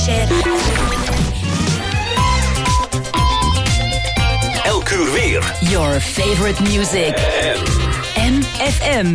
shit. Elk uur weer. Your favorite music. MFM.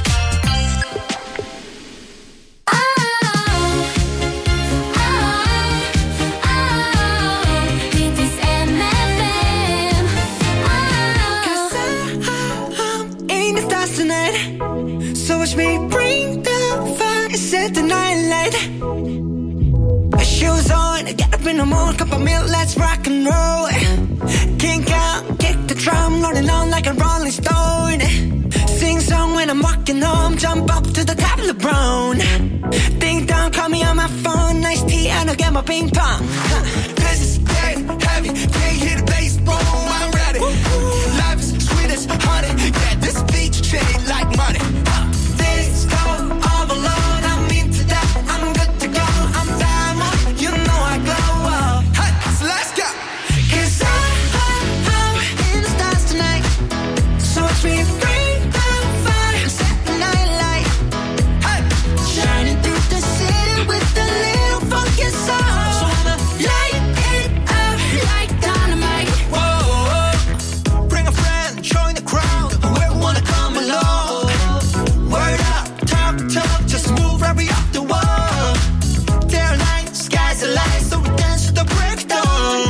In the mood, cup of milk, let's rock and roll. Kink out, kick the drum, rolling on like a rolling stone. Sing song when I'm walking home, jump up to the top of the brown. Ding dong, call me on my phone, nice tea, and I'll get my ping pong. This is dead heavy, can't hear the bass, boom, I'm ready. Life is sweet as honey, yeah, this beach shade like money. This go all alone, I'm into that, I'm good to go, I'm diamond, you know I glow. Let's go. 'Cause I'm in the stars tonight. So watch me bring the fire, set the night light. Hey. Shining through the city with a little funky soul. So I'ma light it up like dynamite. Whoa, bring a friend, join the crowd. Whoever wanna come along. Word up, talk, just move right up the wall. There light, sky's the light, so we dance to the breakdown.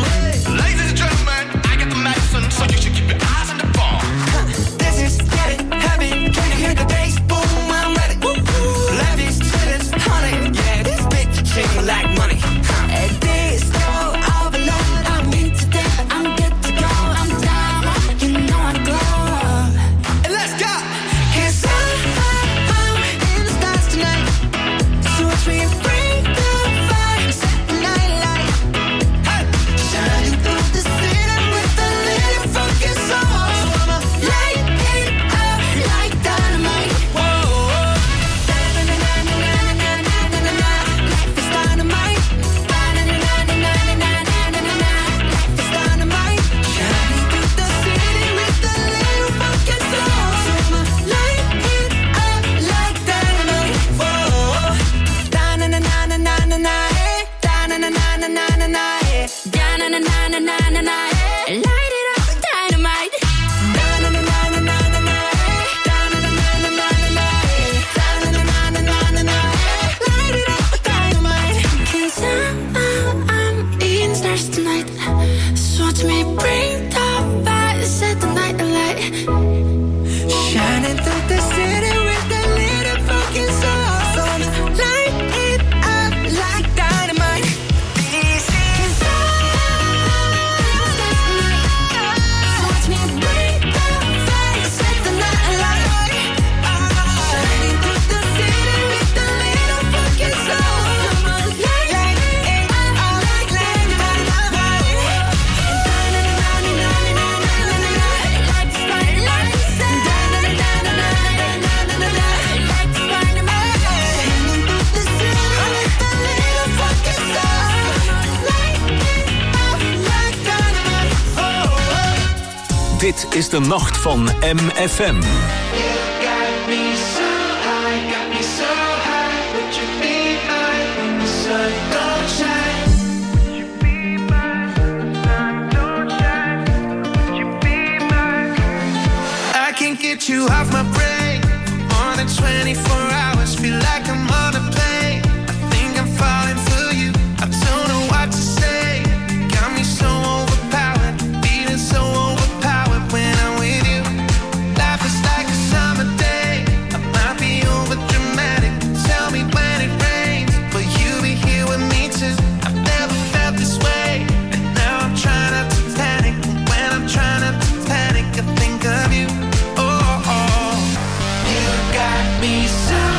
So you should keep your eyes on the ball. This is getting heavy. Can you hear the bass? Boom, I'm ready. Life is sweet as honey. Yeah, this bitch ching like money. And this go all alone. I'm into that. I'm good to go. I'm down. You know I glow. And let's go. 'Cause I'm in the stars tonight. So watch me bring the fire, set the night light. Hey. Shining through the city with the little funky soul. So I'ma light it up like dynamite. Whoa, na-na-na-na-na-na-na-na-na-na. Life is dynamite. Na-na-na-na-na-na-na-na-na. Life is dynamite. Shining through the city with the little funky soul. So I'ma light it up like dynamite. Whoa, na-na-na-na-na-na-na. Da-na-na-na-na-na-na. Da-na-na-na-na-na-na. Light it up, dynamite. Da-na-na-na-na-na-na. Da-na-na-na-na-na-na. Da-na-na-na-na-na-na. Light it up, dynamite. 'Cause I'm in stars tonight. So watch me bring the fire, set the night alight. Shining through the city with a little funky soul. So light it up like dynamite. This is so watch me bring the fire, set the night alight. Shining through the city with a little funky soul. Light it up like dynamite. Dit is de nacht van MFM. I can't get you off my brain more than 24 hours. Feel like I'm on a plane. I think I'm falling for you. I don't know what to say. Got me so overpowered, feeling so overpowered when I'm with you. Life is like a summer day. I might be over dramatic. Tell me when it rains, will you be here with me too? I've never felt this way, and now I'm trying not to panic. When I'm trying not to panic, I think of you. Oh, you got me so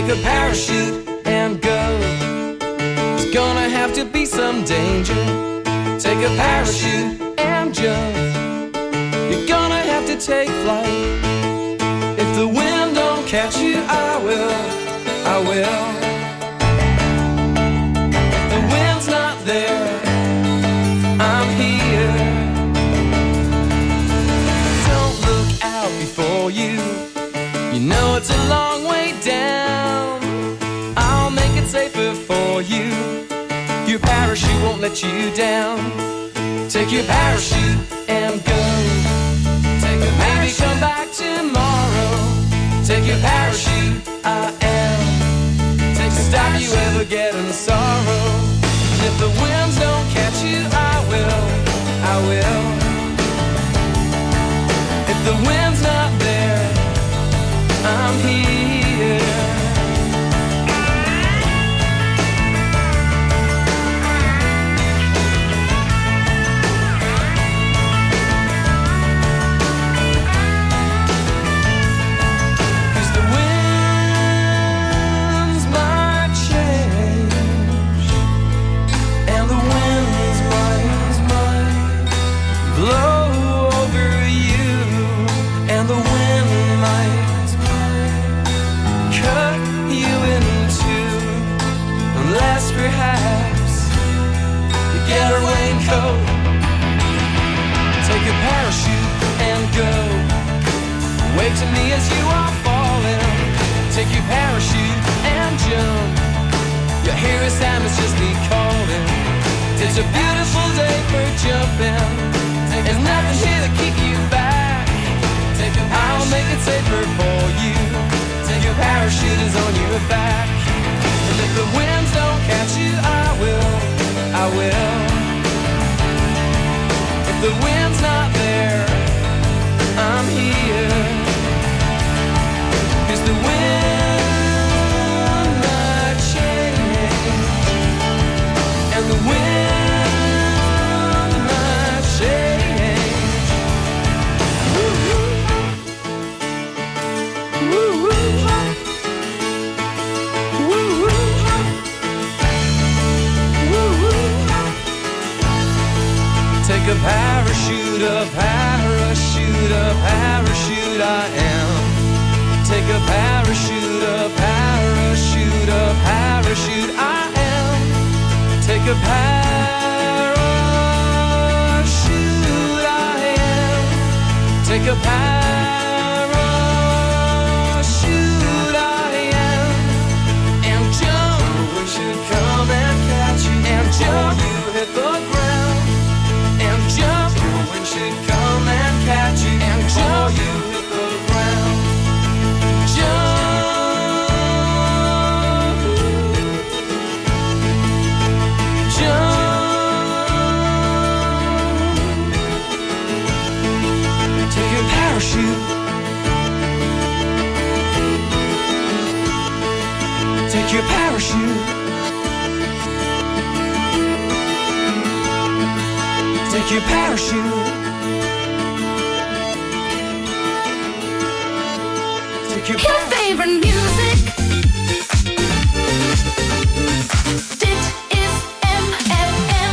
a parachute and go. There's gonna have to be some danger. Take a parachute and jump. You're gonna have to take flight. If the wind don't catch you, I will. If the wind's not there, I'm here. Don't look out before you. You know it's a long way down. I'll make it safer for you. Your parachute won't let you down. Take your parachute and go. Take a maybe come back tomorrow. Take your parachute, I am. Take to stop you ever getting sorrow. And if the winds don't catch you, I will. If the wind's not there, I'm here. Perhaps you get a raincoat. Take a parachute and go. Wave to me as you are falling. Take your parachute and jump. Your hero Sam is just me calling. It's a beautiful day for jumping. There's nothing here to keep you back. I'll make it safer for you. Take your parachute is on your back. And if the winds don't catch you, I will. If the wind's not there, I'm here. 'Cause the wind might change. And the wind might change. Woo-hoo. Woo-hoo. Take a parachute, a parachute, a parachute, I am. Take a parachute, a parachute, a parachute, I am. Take a parachute, I am. Take a parachute, I am. And jump, we should come and catch you. And jump, you hit the ground. And jump, the wind should come and catch you. And jump, you hit the ground. Jump, jump. Take your parachute. Take your parachute. Take your parachute. Take your Your favorite music. Dit is MFM.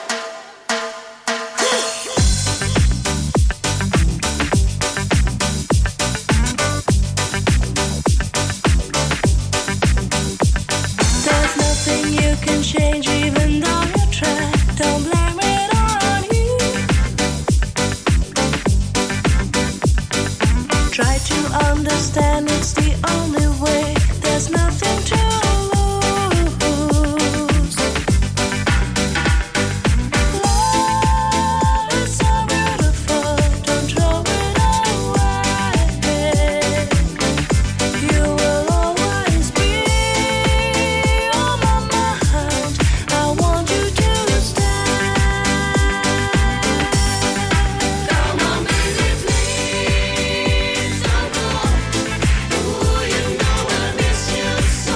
There's nothing you can change, even though you try. Don't blame it on you. Try to understand, it's the only way. There's nothing to lose. Love is so beautiful, don't throw it away. You will always be on my mind. I want you to stay. Come on, baby, please don't go. Ooh, you know I miss you so.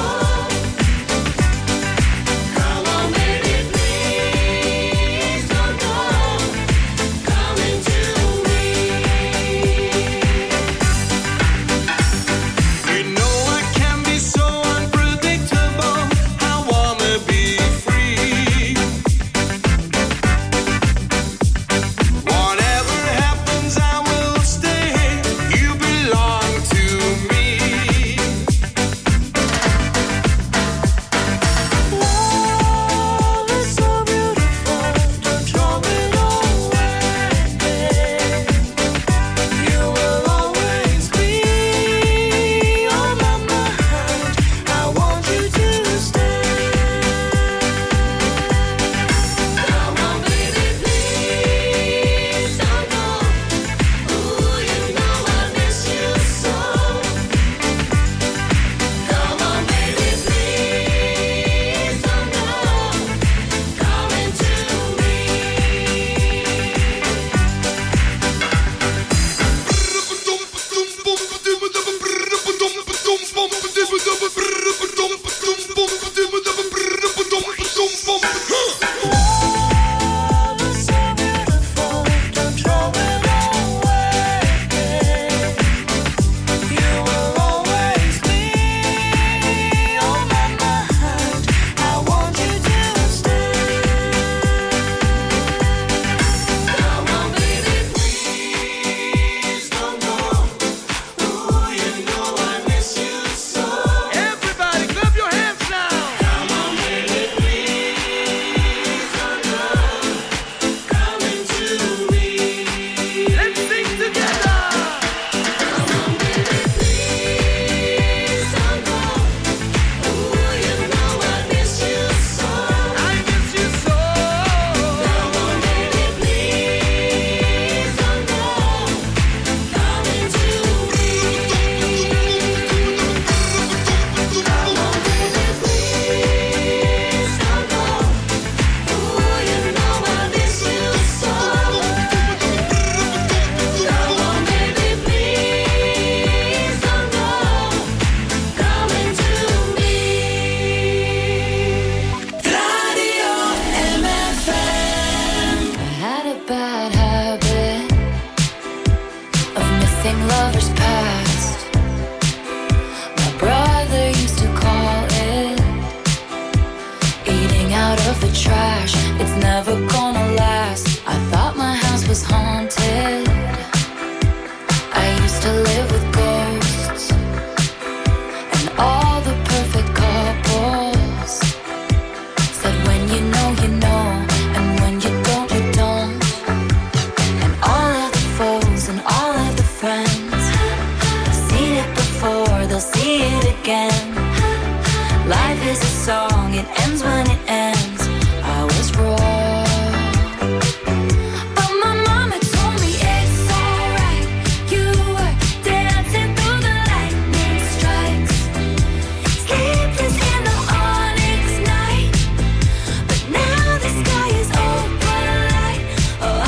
anything lovers past. My brother used to call it eating out of the trash. It's never gonna last. I thought my house was haunted. I used to live with ghosts and all the perfect couples said when you know, and when you don't, you don't. And all of the foes and all of the friends have seen it before, they'll see it again. Life is a song, it ends when it ends. I was wrong, but my mama told me it's alright. You were dancing through the lightning strikes, sleepless in the onyx night. But now the sky is open light. Oh,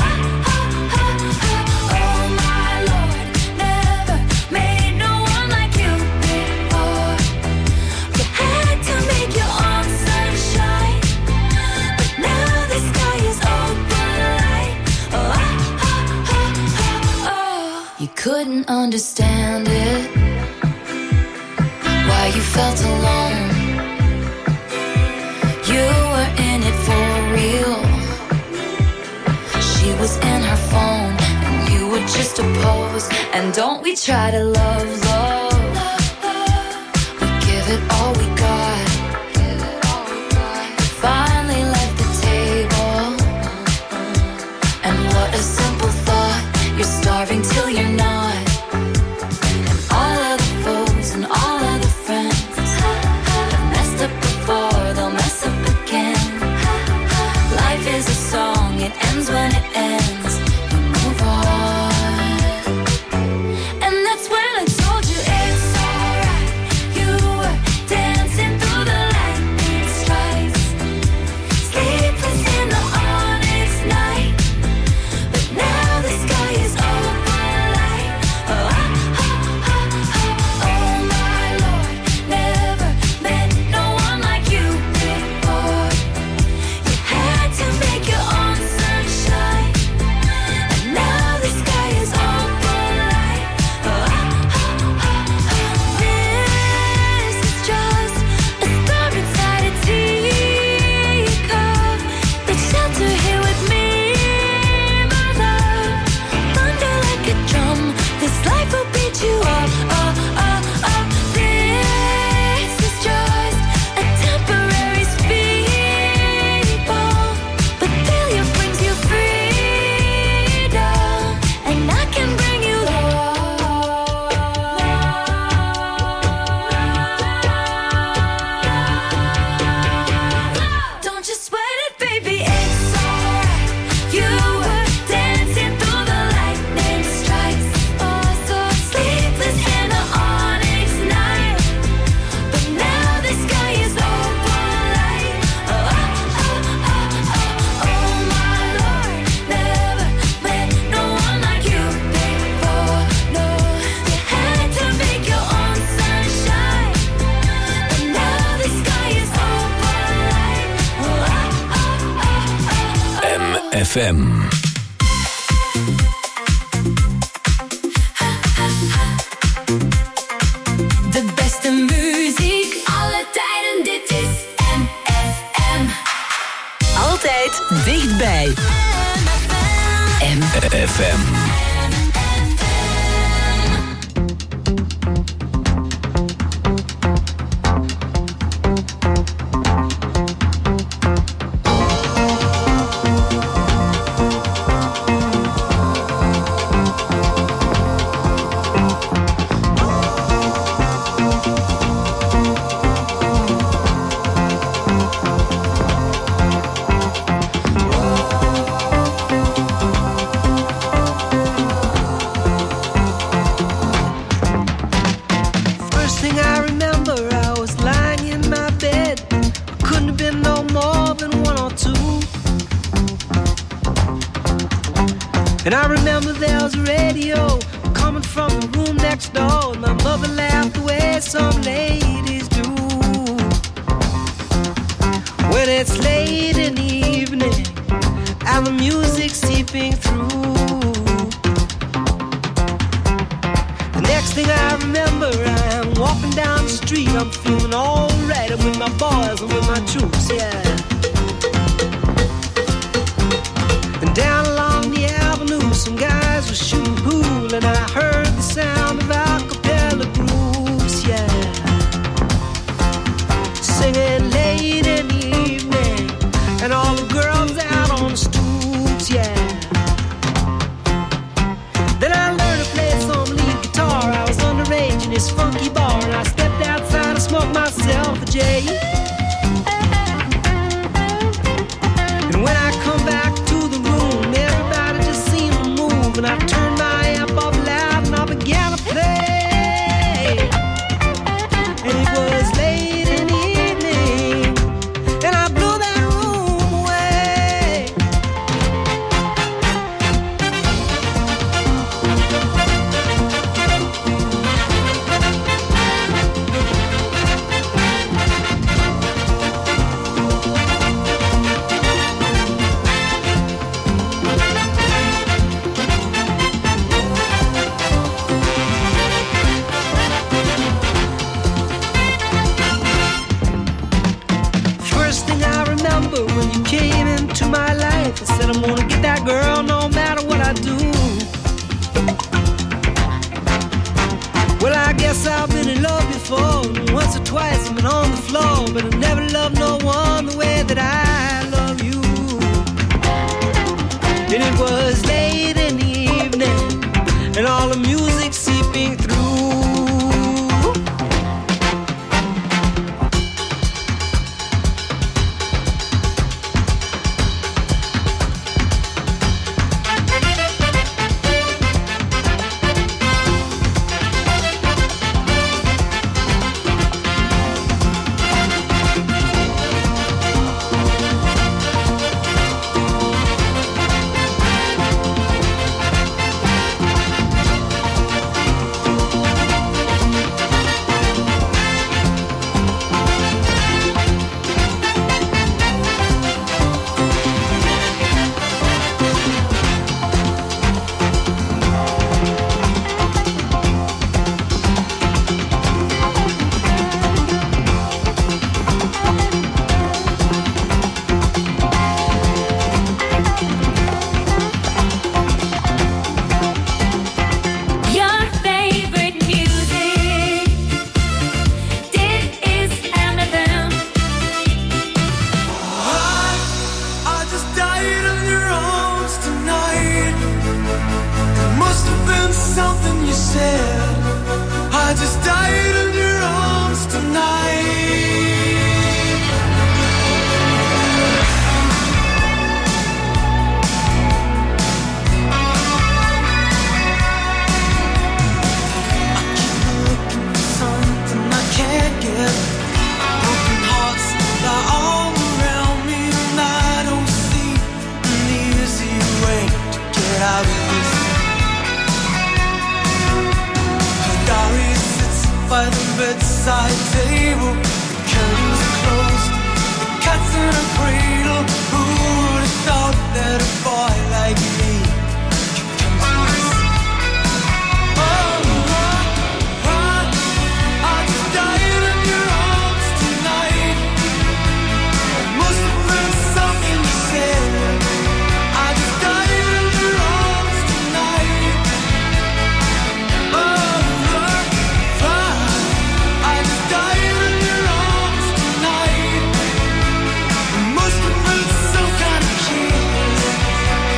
oh my Lord, never made no one like you before. You had to make your own sunshine, but now the sky is open light. Oh, you couldn't understand it, why you felt alone. You were in it for real. She was in her phone and you were just a pose. And don't we try to love, we give it all we got. Finally left the table, and what a simple thought. You're starving till you're not. And all of the foes and all of the friends have messed up before, they'll mess up again. Life is a song, it ends when it ends. You move on, and that's when I told you it's alright. You were dancing through the lightning strikes, sleepless in the onyx night. But now the sky is open light. Oh my Lord, never met no one like you before. You had to make your own sunshine, and now the sky is open light. This is just a storm inside a teacup. The shelter here with me, my love. Thunder like a drum, this life will beat you up. This is just a temporary speed bump, but failure brings you freedom, and I can bring you love. Don't you sweat it, baby, it's alright. You were dancing through the lightning strikes, so sleepless in the onyx night. But now the sky is open light. Oh my Lord, never met no one like you before. No, you had to make your own sunshine, but now the sky is open light. MFM. De beste muziek alle tijden, dit is MFM. Altijd dichtbij. FM. First thing I remember, I was lying in my bed. Couldn't have been no more than 1 or 2. And I remember there was a radio coming from the room next door. And my mother laughed the way some ladies do. When it's late in the evening and the music's seeping through, Next thing I remember, I'm walking down the street. I'm feeling alright. I'm with my boys and with my troops, yeah. And down along the avenue, some guys were shooting pool, and I heard the sound of a cappella groups, yeah. Singing late in the evening, and all the girls out on the stoops, yeah. Then I learned to play some lead guitar. I was underage in this funky bar, and I stepped outside to smoke myself a J. And when I come back to the room, everybody just seemed to move, and I turned my amp up loud and I began to play. And it was late in the evening, and I blew that room away. First thing I remember when you came into my life, I said I'm gonna get that girl no matter what I do. Well, I guess I've been in love before. Once or twice I've been on the floor, but I never loved no one the way that I love you. And it was late in the evening, and all the music seeping through. Your favorite music. This is MFM. I just died in your arms tonight. It must have been something you said. I just died in your arms tonight. Looking for something I can't get. Broken hearts lie all around me, and I don't see an easy way to get out of this. Her diary sits by the bedside table. The curtains are closed, the cat's in a cradle. Who would have thought that a boy like me could come to this? I just died in your arms tonight. It must have been something you said. I just died in your arms tonight. I just died in your arms tonight. It must have been some kind of kiss.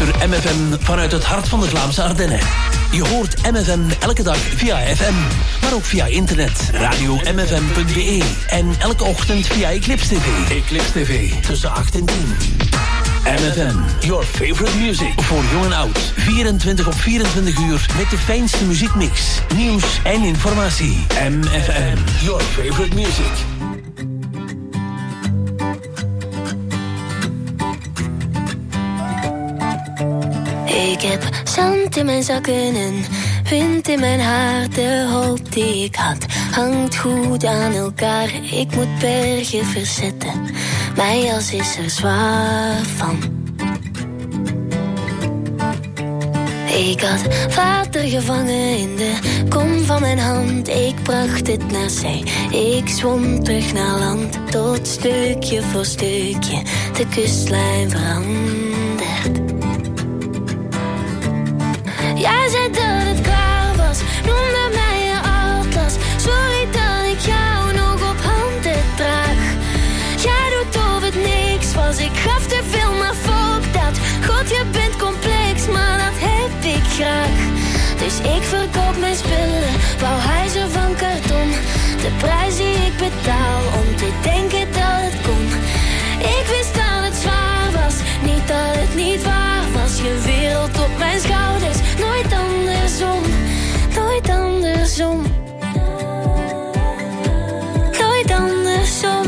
luister MFM vanuit het hart van de Vlaamse Ardennen. Je hoort MFM elke dag via FM, maar ook via internet, radio-mfm.be en elke ochtend via Eclipse TV. Eclipse TV, tussen 8 en 10. MFM, your favorite music. Voor jong en oud, 24 op 24 uur met de fijnste muziekmix, nieuws en informatie. MFM, your favorite music. Ik heb zand in mijn zakken en wind in mijn haar. De hoop die ik had hangt goed aan elkaar. Ik moet bergen verzetten, mijn jas is er zwaar van. Ik had water gevangen in de kom van mijn hand. Ik bracht het naar zee, ik zwom terug naar land. Tot stukje voor stukje de kustlijn verandert. Jij zei dat het klaar was, noemde mij je atlas. Sorry dat ik jou nog op handen draag. Jij doet of het niks was, ik gaf te veel, maar fuck dat. God, je bent complex, maar dat heb ik graag. Dus ik verkoop mijn spullen, bouw huizen van karton. De prijs die ik betaal om te denken dat het kon. Ik wist dat het zwaar was, niet dat het niet waar was. Je wereld op mijn schouders, nooit andersom, nooit andersom. Nooit andersom.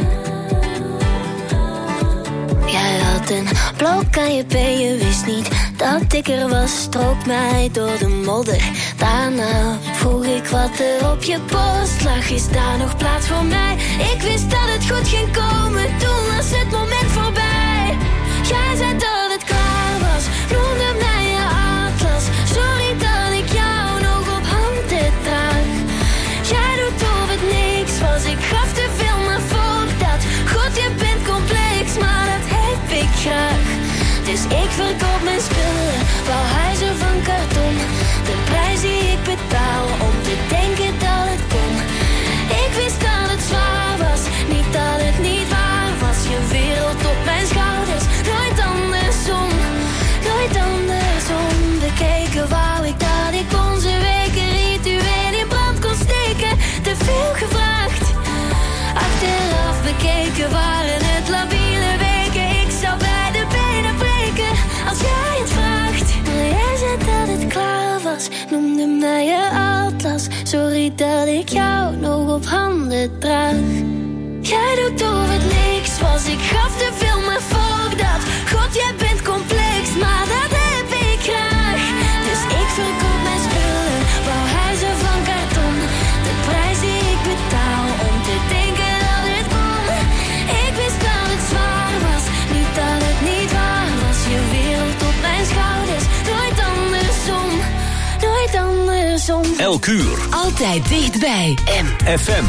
Jij had een blok aan je been, je wist niet dat ik er was. Strook mij door de modder, daarna vroeg ik wat er op je post lag. Is daar nog plaats voor mij? Ik wist dat het goed ging komen, toen was het moment voorbij. Jij zei dat het klaar was, noemde mij je atlas. Sorry dat ik jou nog op handen draag. Jij doet of het niks was, ik gaf te veel, maar fuck dat. God, je bent complex, maar dat heb ik graag. Dus ik verkoop mijn spullen, bouw huizen van karton. De prijs die ik betaal om te denken dat het kon. Ik wist dat het zwaar was, niet dat het niet waar was. Je wereld op mijn schouders, nooit andersom, nooit andersom. Bekeken wou ik dat ik onze weken ritueel in brand kon steken. Te veel gevraagd, achteraf bekeken waren het labiele weken. Ik zou bij de benen breken als jij het vraagt. Maar jij zei dat het klaar was, noemde mij je atlas. Sorry dat ik jou nog op handen draag. Jij doet of het niks was, ik gaf te veel, maar fuck dat. God, jij bent complex, maar dat heb ik graag. Dus ik verkoop mijn spullen, bouw huizen van karton. De prijs die ik betaal om te denken dat het kon. Ik wist dat het zwaar was, niet dat het niet waar was. Je wereld op mijn schouders, nooit andersom, nooit andersom. Elk uur, Altijd dichtbij. MFM.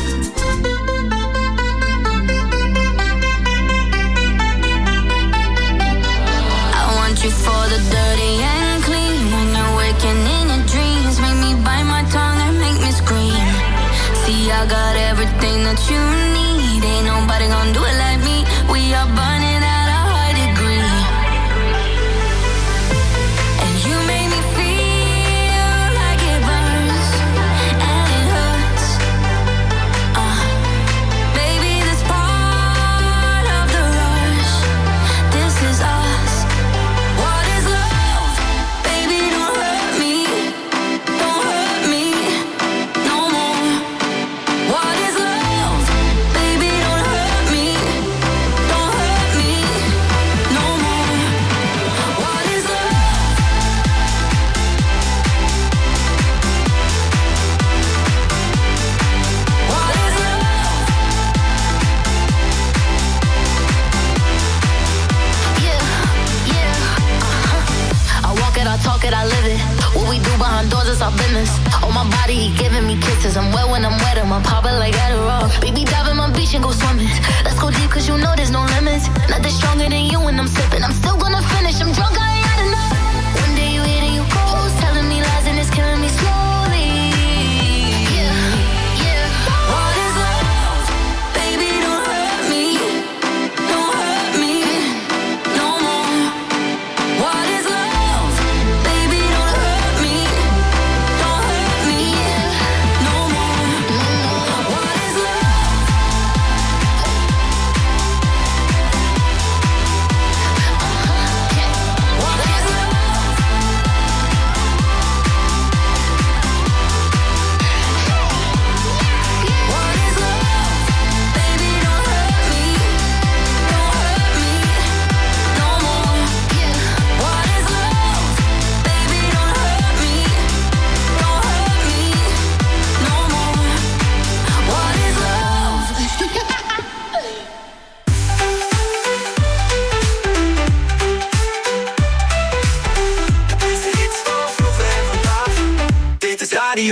You for the dirty and clean. When you're waking in your dreams, make me bite my tongue and make me scream. See, I got everything that you need. Ain't nobody gonna do it like me. We are burning at a high degree. And you make me feel like it burns and it hurts. Baby, this part of the rush. This is us. What is love? Baby, don't hurt me. Don't hurt me no more. What is love? Baby, don't hurt me. Don't hurt me no more. What is love? What is love? Yeah. I walk it, I talk it, I live it. What we do behind doors is our business. On my body, he giving me kisses. I'm wet when I'm wet, I'm popping like Adderall. Baby, dive in my beach and go swimming. Let's go deep, cause you know there's no limits. Nothing stronger than you when I'm sipping. I'm still gonna finish, I'm drunk, I ain't had enough. One day you hit and you cold, telling me lies and it's killing me slowly. Yeah. What is love? Baby, don't hurt me. Don't hurt me no more. What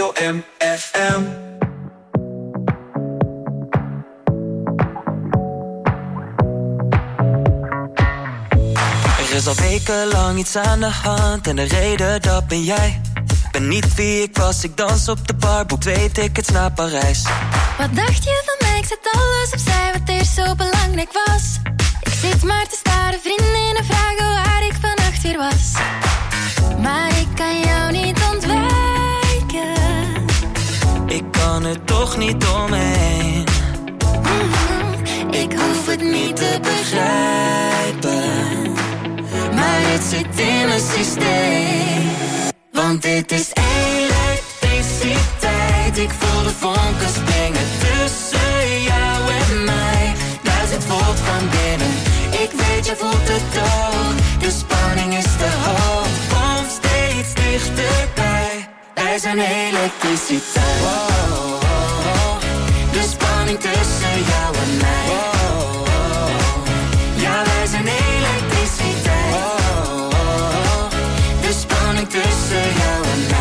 Radio MFM. Er is al wekenlang iets aan de hand en de reden dat ben jij. Ben niet wie ik was, ik dans op de bar, boek 2 tickets naar Parijs. Wat dacht je van mij? Ik zet alles opzij wat eerst zo belangrijk was. Ik zit maar te staren, vriendinnen vragen waar ik vannacht weer was. Maar ik kan jou niet ontwijken. Ik kan er toch niet omheen. Ik hoef het niet te begrijpen, maar het zit in mijn systeem. Want dit is elektriciteit. Ik voel de vonken springen tussen jou en mij. 1000 volt van binnen. Ik weet, je voelt het ook. De spanning is te hoog. Kom steeds dichterbij. Wij zijn elektriciteit. Wow. De spanning tussen jou en mij. Ja, wij zijn elektriciteit. De spanning tussen jou en mij.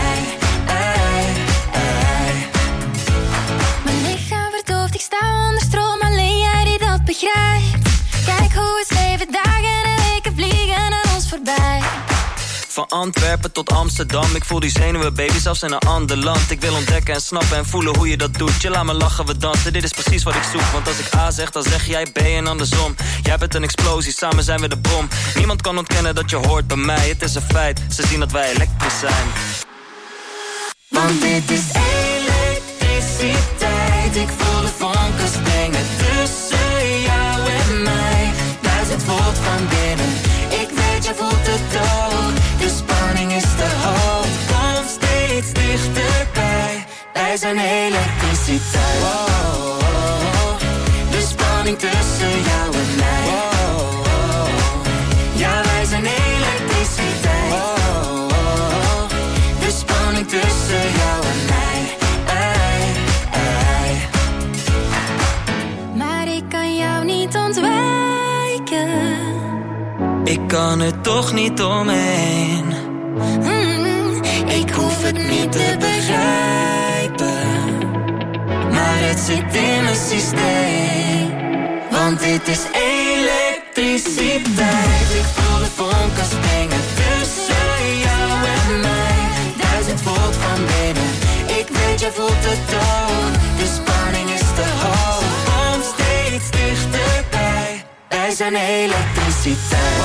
Mijn lichaam verdoofd, ik sta onder stroom. Alleen jij die dat begrijpt. Kijk hoe het leven dagen en weken vliegen aan ons voorbij. Van Antwerpen tot Amsterdam, ik voel die zenuwen baby zelfs in een ander land. Ik wil ontdekken en snappen en voelen hoe je dat doet. Je laat me lachen, we dansen, dit is precies wat ik zoek. Want als ik A zeg, dan zeg jij B en andersom. Jij bent een explosie, samen zijn we de bom. Niemand kan ontkennen dat je hoort bij mij, het is een feit. Ze zien dat wij elektrisch zijn. Want dit is elektriciteit. Ik voel de vonken springen tussen jou en mij. 1000 volt van binnen. Ik weet, je voelt het ook. De spanning is te hoog. Kom steeds dichterbij. Wij zijn elektriciteit. Wow. De spanning tussen jou en mij. Wow. Ja, wij zijn elektriciteit. Wow. De spanning tussen jou en mij. Maar ik kan jou niet ontwijken. Ik kan er toch niet omheen. Ik hoef het niet te begrijpen, maar het zit in mijn systeem. Want dit is elektriciteit. Ik voel de vonken springen tussen jou en mij. 1000 volt van binnen. Ik weet, je voelt het ook. De spanning is te hoog. Kom steeds dichterbij. Wij zijn elektriciteit.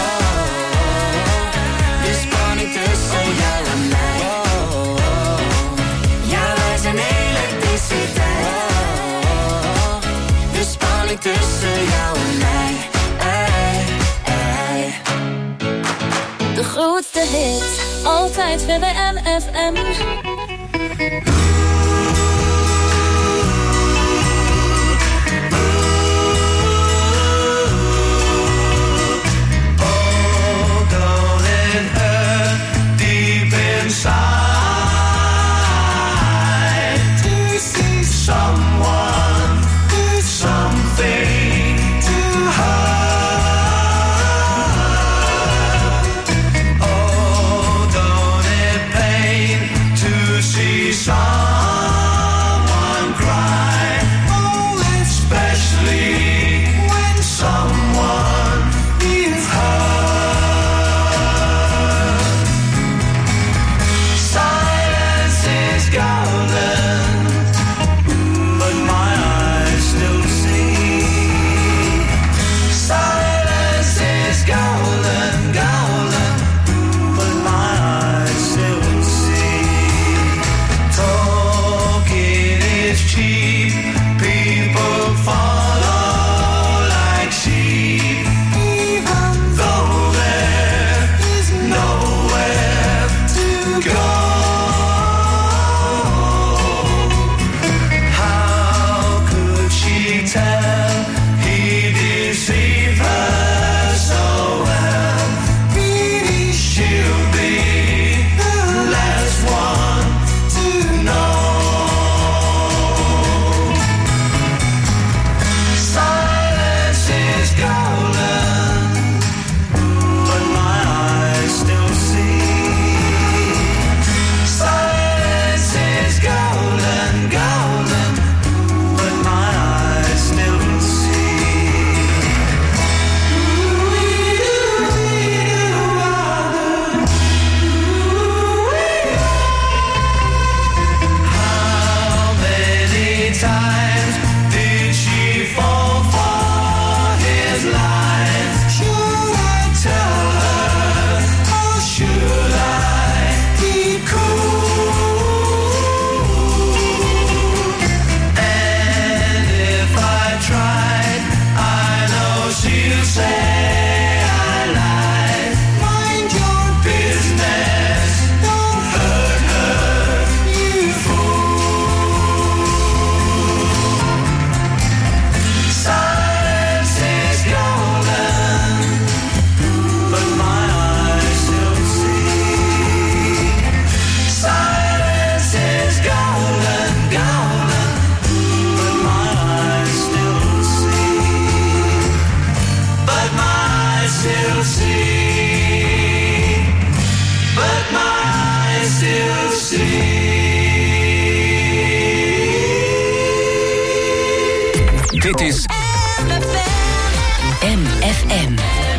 De spanning tussen jou en mij. Ja, wij zijn elektriciteit. De spanning tussen jou en mij. De grootste hit, altijd bij de MFM. To Dit is MFM.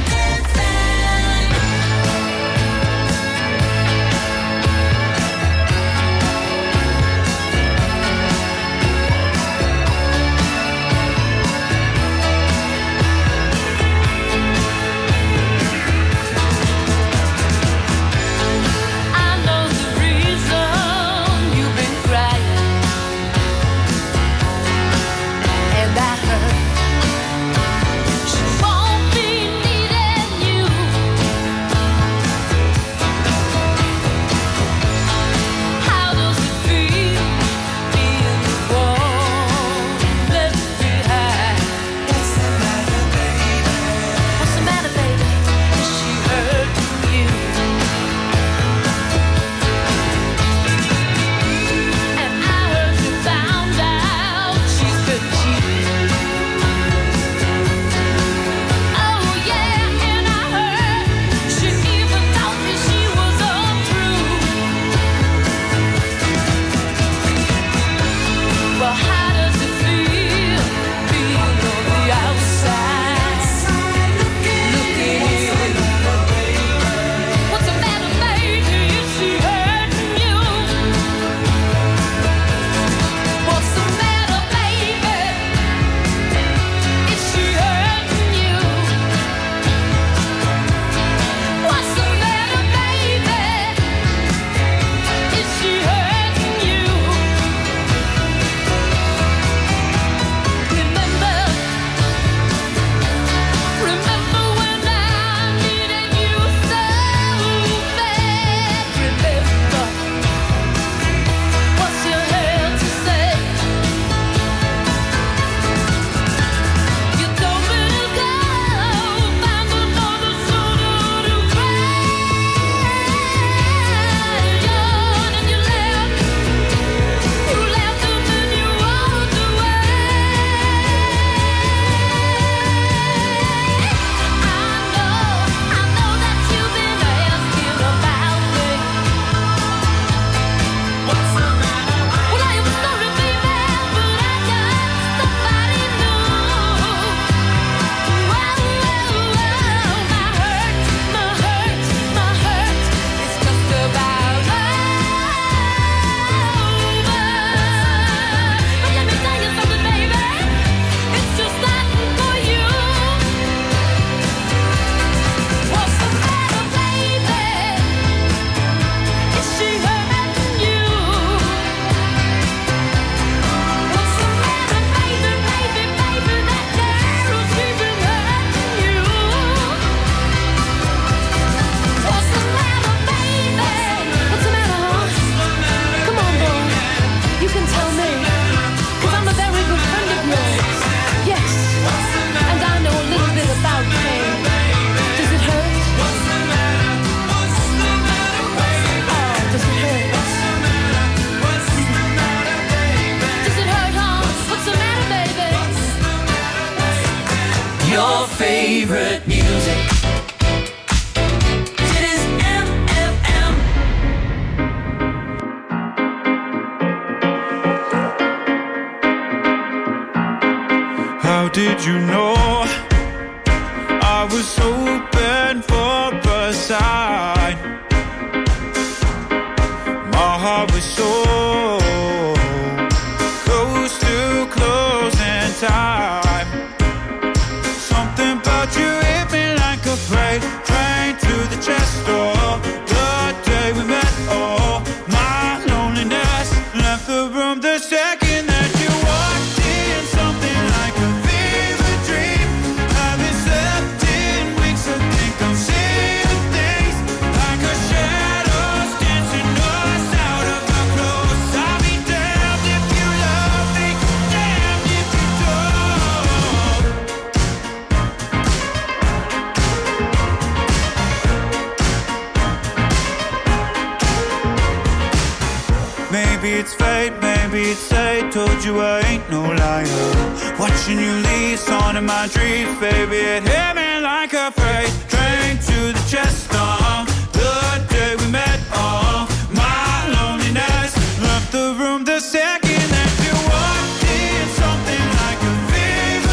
favorite music. Dit is MFM. How did you know I was open for a sign? My heart was so close to closing time. Something about you hit me like a freight train to the chest door. The day we met, oh, my loneliness left the room the second that you walked in. Something like a fever dream. Haven't slept in weeks, I think I'm seeing things like a shadows dancing us out of our clothes. I'll be damned if you love me, damned if you don't. Maybe it's fate, maybe it's fate. Told you I ain't no liar. Watching you leave, on in my dreams, baby. It hit me like a freight train to the chest. The day we met, oh, my loneliness left the room the second that you walked in. Something like a fever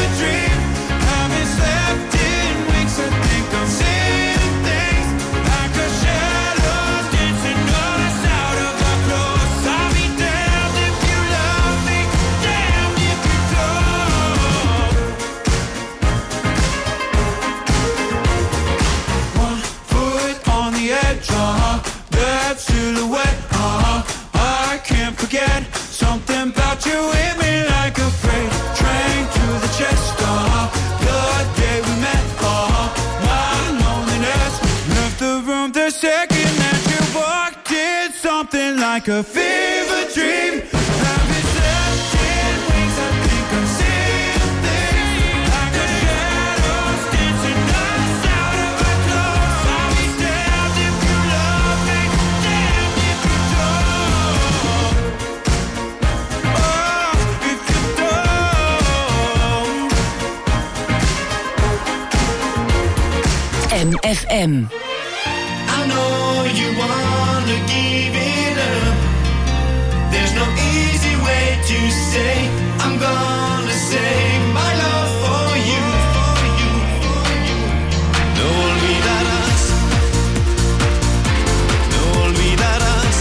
you hit me like a freight train to the chest. The day we met, my loneliness left the room the second that you walked in. Something like a fever dream. Have its lifted wings, I think I'm seeing things like a shadows dancing us out of our clothes. I'll be damned if you love me, damned if you don't. Oh, if you don't. MFM. I know you wanna give it up. There's no easy way to say I'm gonna save my love for you, for you, for you. No olvidarás, no olvidarás.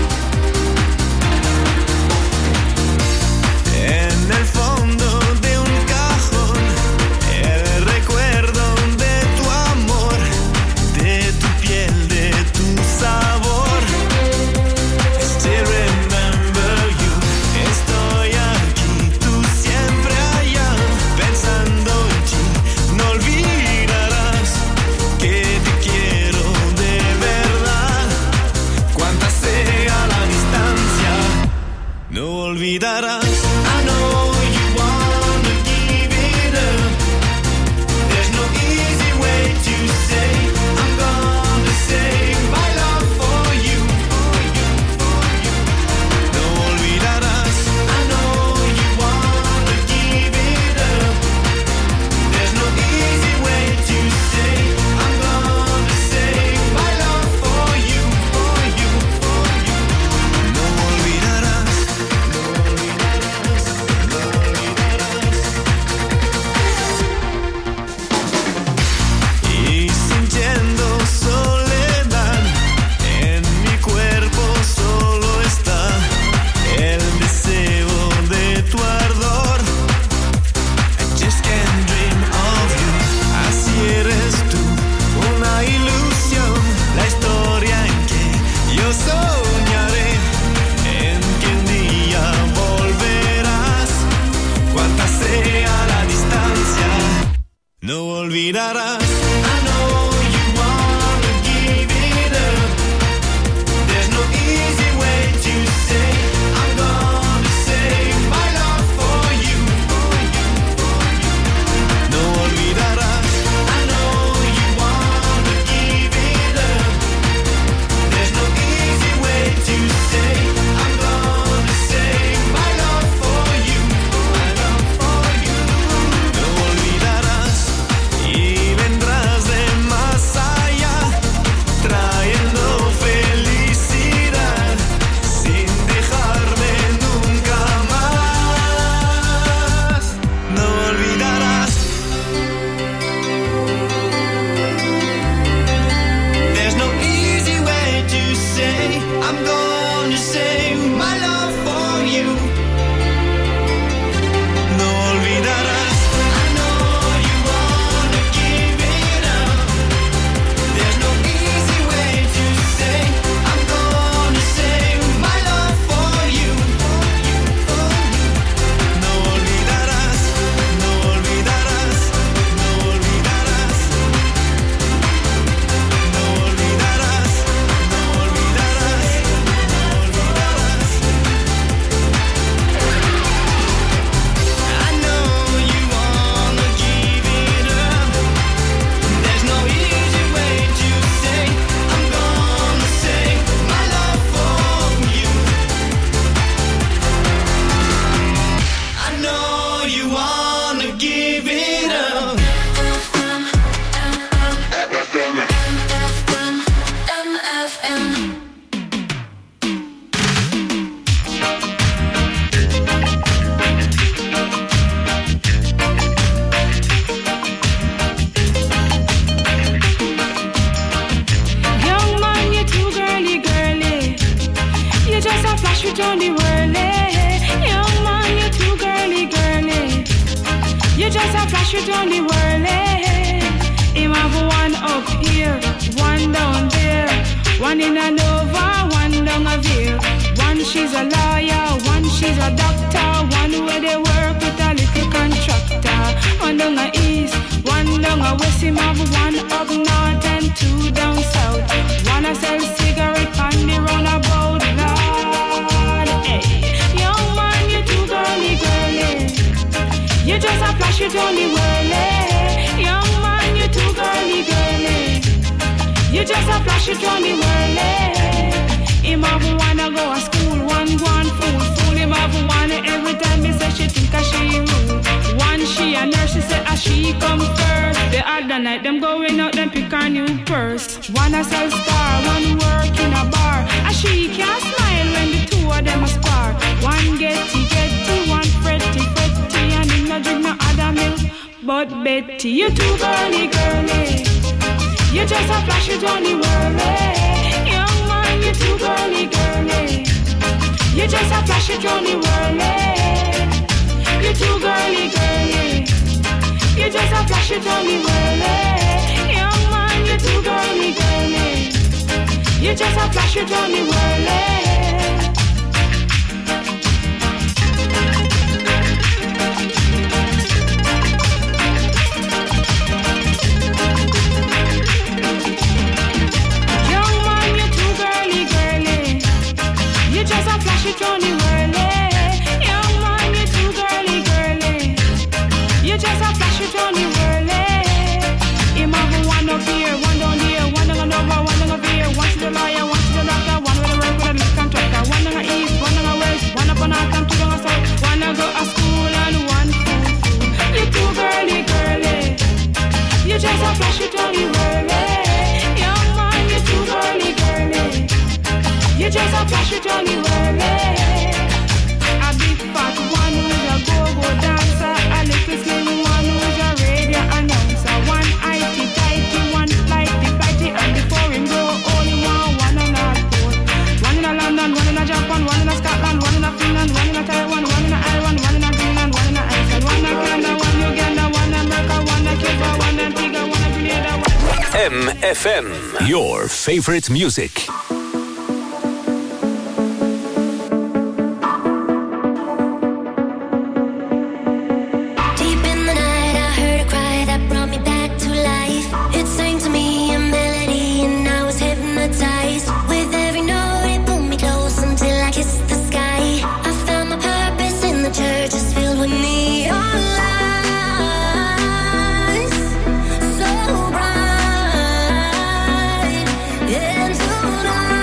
En el fondo de un cajón, el recuerdo de tu amor, de tu piel, de tu sabor. Still remember you. Estoy aquí, tú siempre allá, pensando en ti. No olvidarás que te quiero de verdad. Cuanta sea la distancia, no olvidarás. I know you wanna give it up. There's no easy way to say I'm gonna save my love for you, for you, for you. No olvidarás. I know you wanna give it up. There's no easy way to say I'm gonna save my love for you, for you, for you. No olvidarás, no olvidarás, no olvidarás. Y sintiendo soledad, en mi cuerpo solo está el deseo de tu ardor. I just can't dream of you. Así eres tú, una ilusión, la historia en que yo soñaré, en que un día volverás. Cuanta sea la distancia, no olvidarás. I know you wanna give it up. There's no easy way to say I'm gonna save my love for you, for you, for you. No olvidarás. I know you wanna give it up. There's no easy way to say I'm gonna save my love for you, my love for you. No olvidarás y vendrás de más allá, trayendo felicidad sin dejarme nunca más. No olvidarás. There's no easy way to say I'm gonna save my love for you. No olvidarás. I know you wanna give it up. There's no easy way to say I'm gonna save my love for you, for you, for you. No olvidarás, no olvidarás, no olvidarás. No olvidarás, no olvidarás, no olvidarás. I know you wanna give it up. There's no easy way to say I'm gonna save my love for you. I know you wanna give it up. Young man, you're too girly, girly. You just a flash with on the whirly. Young man, you're too girly, girly. You just a flash with on the whirly. Him have one up here, one down there, one in a Nova, one down a Veer. One she's a lawyer, one she's a doctor, where they work with a little contractor. One down a east, one down a west, him have one up north and two down south. One a sell cigarette on the roundabout, Lord. Hey, young man, you too girly, girly. You just a flash it on the whirly. Young man, you too girly, girly. You just a flash it on the whirly. Him have wanna go to school, one go on fool. Him have wanna every time me say she think a she rude. One she a nurse, she say a she come first. The other night them going out, them pick a new purse. One a sell star, one work in a bar. A she can't smile when the two of them a spar. One getty, one fretty, and him no drink no other milk. But Betty, you too girly, girly. You just a flash it on the whirly. Young man, you too girly, girly. You just a flash it on the whirly. You too girly, girly. You just a flash it on the whirly. Young man, you too girly, girly. You just a flash it on the whirly. You just a flash it on the whirly. Young man, you too girly, girly. You just a flash it on the whirly. Him have one up here, one down here, one down over, one down up here. One to the lawyer, one to the doctor, one with the work with a little contractor. One down the east, one down the west, one up on north and two down the south. One go to school and one fool. You too girly, girly. You just a flash it on the whirly. Young man, you too girly, girly. You just a flash it on the whirly. A big fat one who's a go-go dancer. A little slim one who's a radio announcer. One IT-tighty, one flighty, and before him go only one on North Pole. One in a London, one in a Japan, one in a Scotland, one in a Finland, one in a Taiwan, one in a Ireland, one in a Greenland, one in a Iceland, one in Canada, one in Uganda, one in America, one in Cuba, one in Antigua, one in Grenada, MFM, your favorite music. With every note it pulled me close until I kissed the sky. I found my purpose in the church, it's filled with neon lights, so bright. And tonight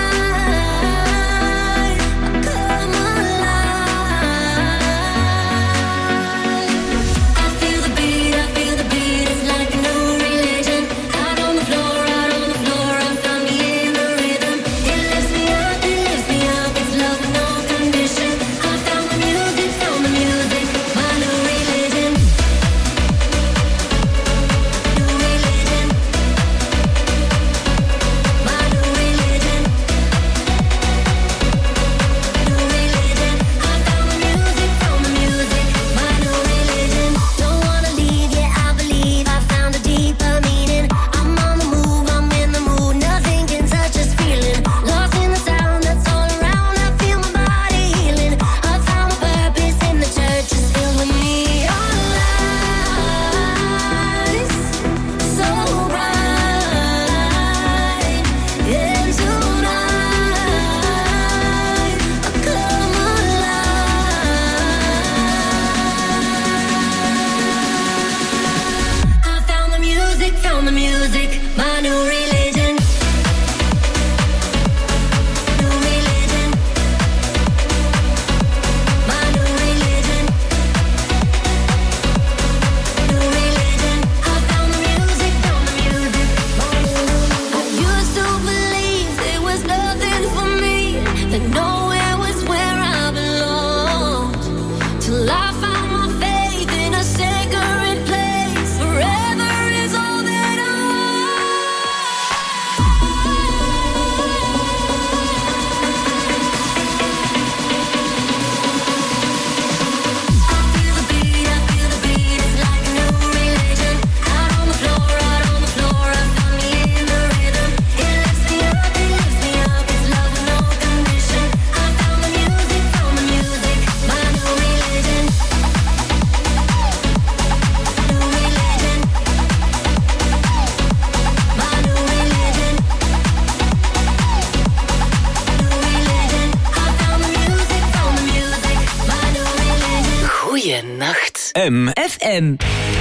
Nacht. MFM.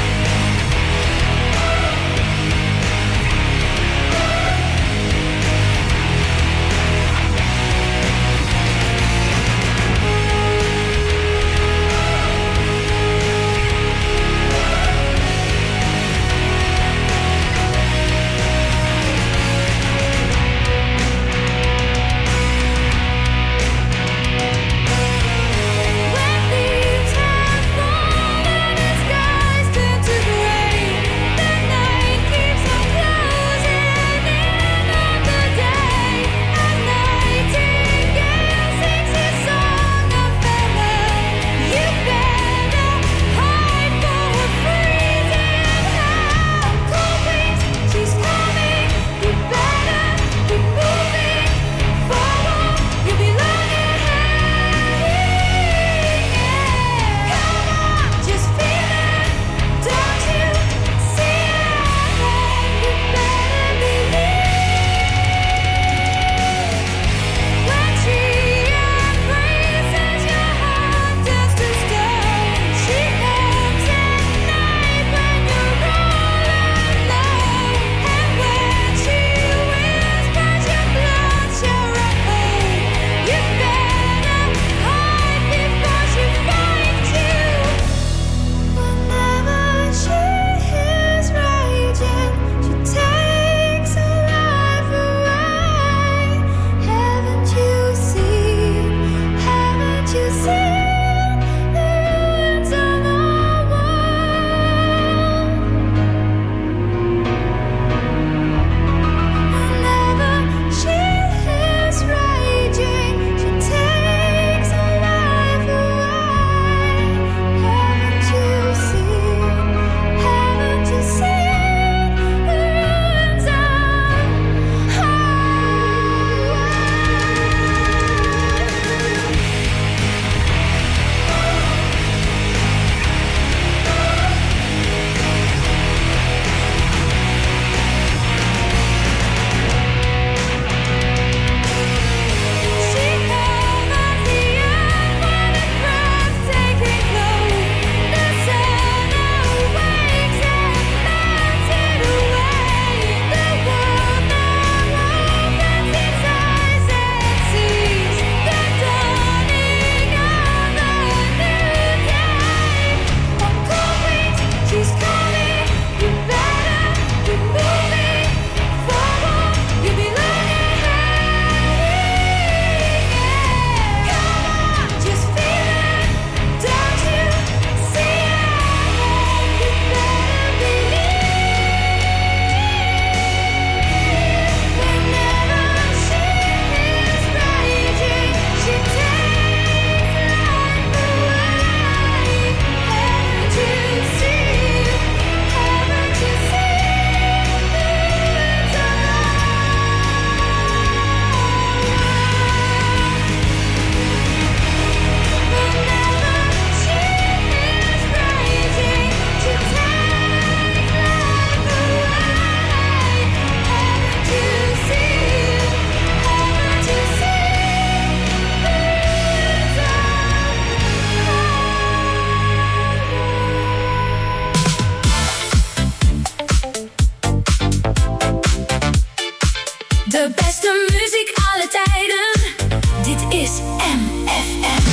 De beste muziek alle tijden. Dit is MFM.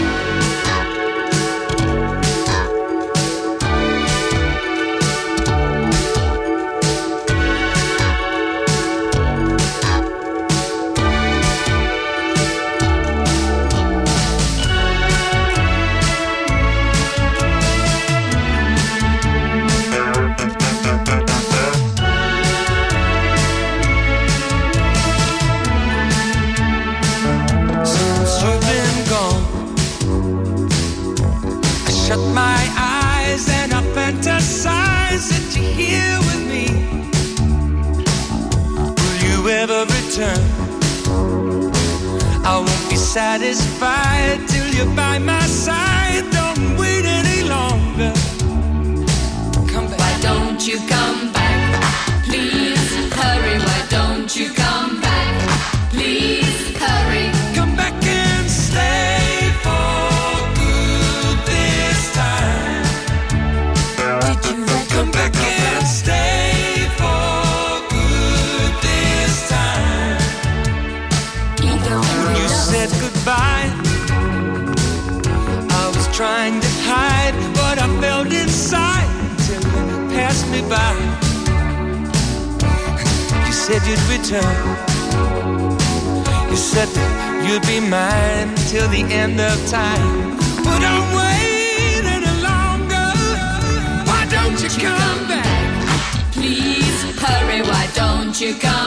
Shut my eyes and I fantasize that you're here with me. Will you ever return? I won't be satisfied till you're by my side. Don't wait any longer. Come back. Why don't you come back? Please hurry. Why don't you come back? Please hurry. Come back and stay for good this time. trying to hide what I felt inside till you passed me by. You said you'd return. You said that you'd be mine till the end of time. But I'm waiting longer. Why don't you come back? Please hurry, why don't you come